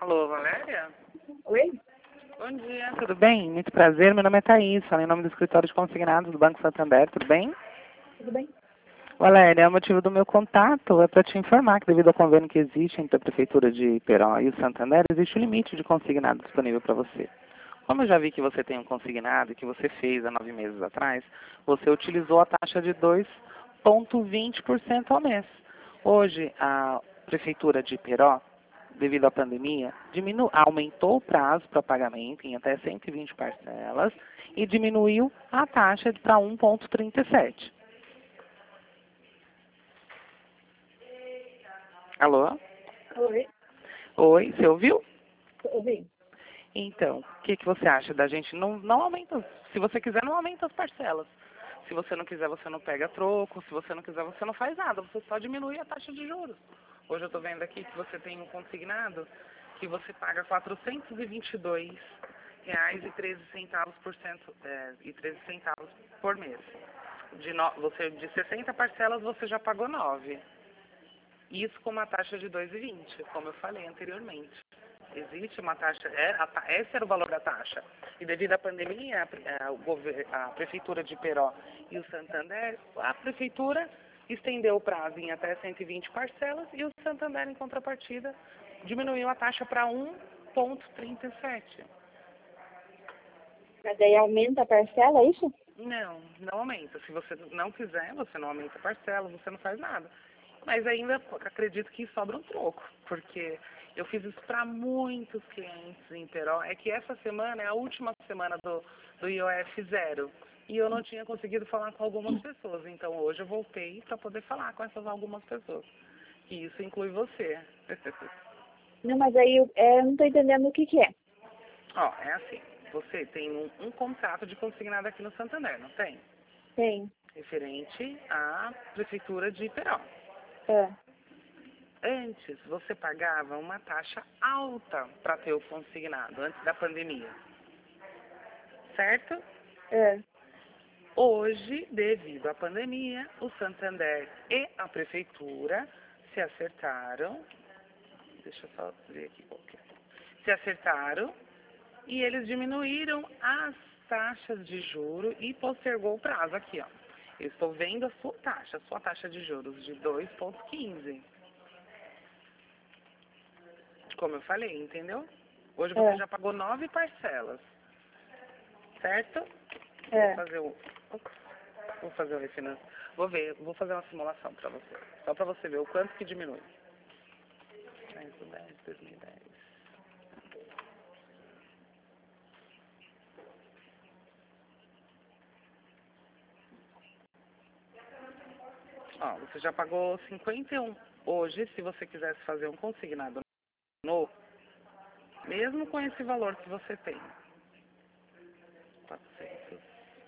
Alô, Valéria? Oi? Bom dia, tudo bem? Muito prazer, meu nome é Thaís, falo em nome do escritório de consignados do Banco Santander, tudo bem? Tudo bem? Valéria, o motivo do meu contato é para te informar que devido ao convênio que existe entre a Prefeitura de Iperó e o Santander, existe um limite de consignado disponível para você. Como eu já vi que você tem um consignado e que você fez há 9 meses atrás, você utilizou a taxa de 2,20% ao mês. Hoje, a Prefeitura de Iperó, devido à pandemia, aumentou o prazo para pagamento em até 120 parcelas e diminuiu a taxa para 1,37. Alô? Oi? Oi, você ouviu? Ouvi. Então, o que você acha da gente não aumenta? Se você quiser, não aumenta as parcelas. Se você não quiser, você não pega troco. Se você não quiser, você não faz nada. Você só diminui a taxa de juros. Hoje eu estou vendo aqui que você tem um consignado que você paga R$ 422,13 e 13 centavos por mês. De 60 parcelas, você já pagou 9. Isso com uma taxa de 2,20, como eu falei anteriormente. Existe uma taxa, esse era o valor da taxa. E devido à pandemia, a Prefeitura de Iperó e o Santander, a Prefeitura estendeu o prazo em até 120 parcelas e o Santander, em contrapartida, diminuiu a taxa para 1,37. Mas daí aumenta a parcela, é isso? Não aumenta. Se você não quiser, você não aumenta a parcela, você não faz nada. Mas ainda acredito que sobra um troco, porque eu fiz isso para muitos clientes em Peró. É que essa semana é a última semana do IOF zero. E eu não tinha conseguido falar com algumas pessoas. Então hoje eu voltei para poder falar com essas algumas pessoas. E isso inclui você. Não, mas aí eu não estou entendendo o que que é. Ó, é assim. Você tem um contrato de consignado aqui no Santander, não tem? Tem. Referente à Prefeitura de Iperó. É. Antes, você pagava uma taxa alta para ter o consignado, antes da pandemia. Certo? É. Hoje, devido à pandemia, o Santander e a Prefeitura se acertaram. Deixa eu só ver aqui qual que é. Se acertaram e eles diminuíram as taxas de juro e postergou o prazo aqui, ó. Eu estou vendo a sua taxa de juros de 2,15. Como eu falei, entendeu? Hoje você já pagou 9 parcelas, certo? É. Vou fazer o refinanciamento. Vou fazer uma simulação para você. Só para você ver o quanto que diminui. 2010. Ó, você já pagou 51. Hoje, se você quisesse fazer um consignado novo, mesmo com esse valor que você tem, 490.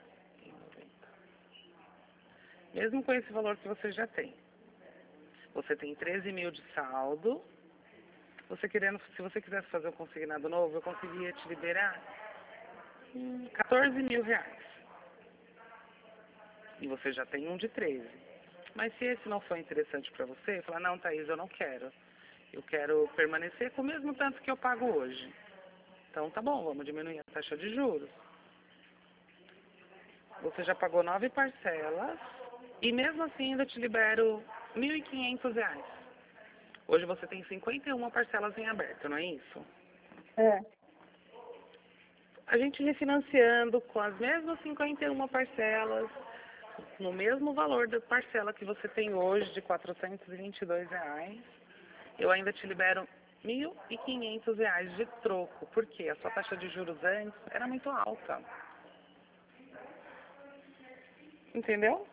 Mesmo com esse valor que você já tem, você tem 13 mil de saldo. Se você quisesse fazer um consignado novo, eu conseguia te liberar 14 mil reais. E você já tem um de 13. Mas se esse não for interessante para você, falar, não, Thaís, eu não quero. Eu quero permanecer com o mesmo tanto que eu pago hoje. Então tá bom, vamos diminuir a taxa de juros. Você já pagou 9 parcelas e mesmo assim ainda te libero R$ 1.500. Hoje você tem 51 parcelas em aberto, não é isso? É. A gente refinanciando com as mesmas 51 parcelas, no mesmo valor da parcela que você tem hoje de R$ 422, eu ainda te libero R$ 1.500 de troco, porque a sua taxa de juros antes era muito alta. Entendeu?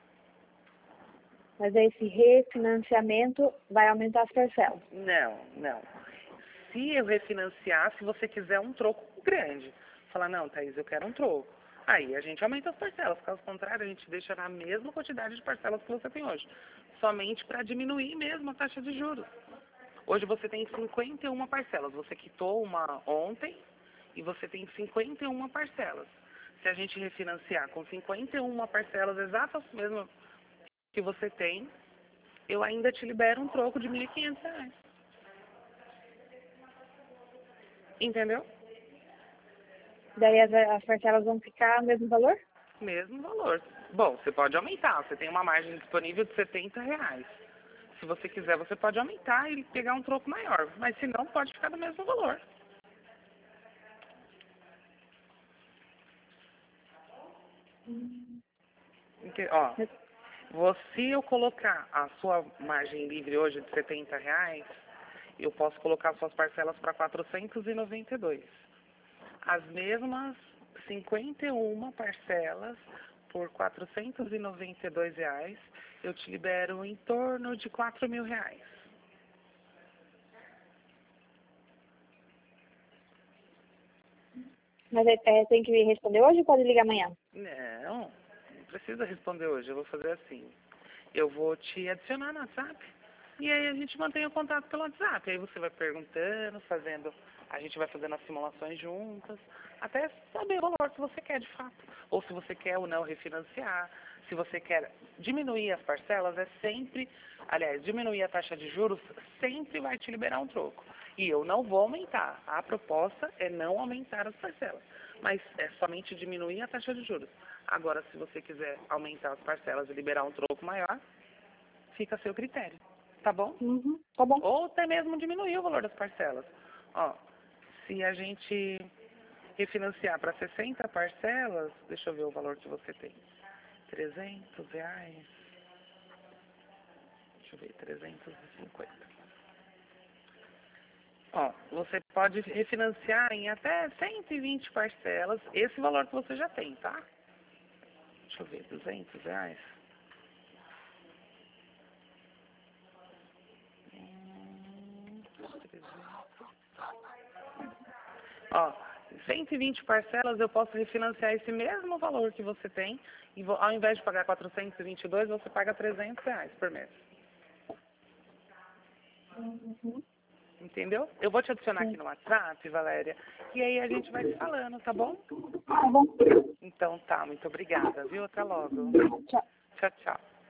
Mas aí esse refinanciamento vai aumentar as parcelas. Não. Se eu refinanciar, se você quiser um troco grande, falar, não, Thaís, eu quero um troco. Aí a gente aumenta as parcelas, caso contrário, a gente deixa na mesma quantidade de parcelas que você tem hoje. Somente para diminuir mesmo a taxa de juros. Hoje você tem 51 parcelas. Você quitou uma ontem e você tem 51 parcelas. Se a gente refinanciar com 51 parcelas exatas mesmo que você tem, eu ainda te libero um troco de R$ 1.500. Entendeu? Daí as parcelas vão ficar o mesmo valor? Mesmo valor. Bom, você pode aumentar. Você tem uma margem disponível de R$ 70. Se você quiser, você pode aumentar e pegar um troco maior. Mas se não, pode ficar do mesmo valor. Ó, se eu colocar a sua margem livre hoje de R$ 70, eu posso colocar suas parcelas para 492. As mesmas 51 parcelas por R$ 492, eu te libero em torno de R$ 4.000. Mas tem que responder hoje ou pode ligar amanhã? Não precisa responder hoje, eu vou fazer assim. Eu vou te adicionar no WhatsApp e aí a gente mantém o contato pelo WhatsApp. Aí você vai perguntando, a gente vai fazendo as simulações juntas, até saber o valor que você quer de fato. Ou se você quer ou não refinanciar, se você quer diminuir as parcelas, diminuir a taxa de juros sempre vai te liberar um troco. E eu não vou aumentar. A proposta é não aumentar as parcelas, mas é somente diminuir a taxa de juros. Agora, se você quiser aumentar as parcelas e liberar um troco maior, fica a seu critério, tá bom? Uhum, tá bom. Ou até mesmo diminuir o valor das parcelas. Ó, se a gente refinanciar para 60 parcelas, deixa eu ver o valor que você tem. R$ 300. Deixa eu ver, 350. Ó, você pode refinanciar em até 120 parcelas, esse valor que você já tem, tá? Deixa eu ver, R$ 200. Ó, 120 parcelas eu posso refinanciar esse mesmo valor que você tem e ao invés de pagar 422, você paga R$ 300 por mês. Uhum. Entendeu? Eu vou te adicionar aqui no WhatsApp, Valéria, e aí a gente vai se falando, tá bom? Tá bom. Então tá, muito obrigada, viu? Até logo. Tchau. Tchau, tchau.